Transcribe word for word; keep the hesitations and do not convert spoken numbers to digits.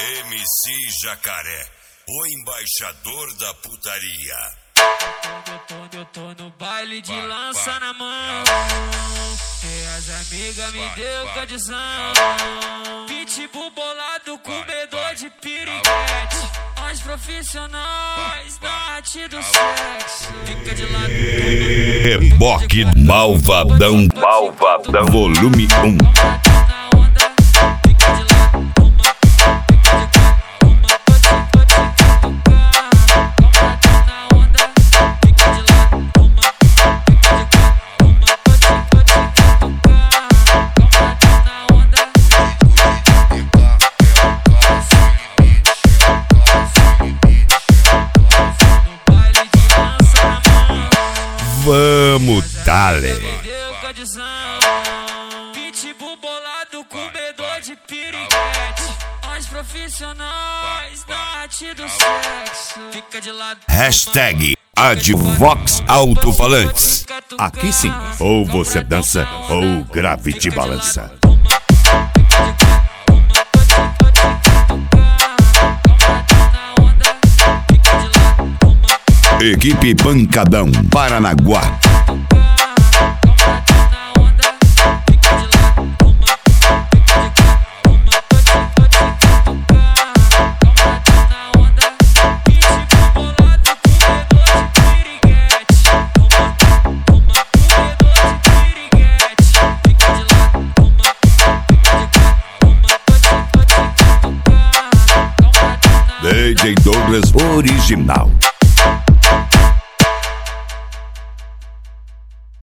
M C Jacaré, o embaixador da putaria. Eu tô, eu tô no baile de vai, lança vai. Na mão, e as amigas me deu condição. Pitbull bolado, comedor de piriguete. Nós profissionais da arte do sexo. Fica de lado. Reboque Malvadão, Malvadão, volume um. Vamos, dale. Pitbull bolado, comedor de piriguete. Nós profissionais da arte do sexo. Fica de lado. Hashtag Advox Alto-Falantes. Aqui sim, ou você dança ou grave te balança. Equipe Pancadão, Paranaguá. D J Douglas original.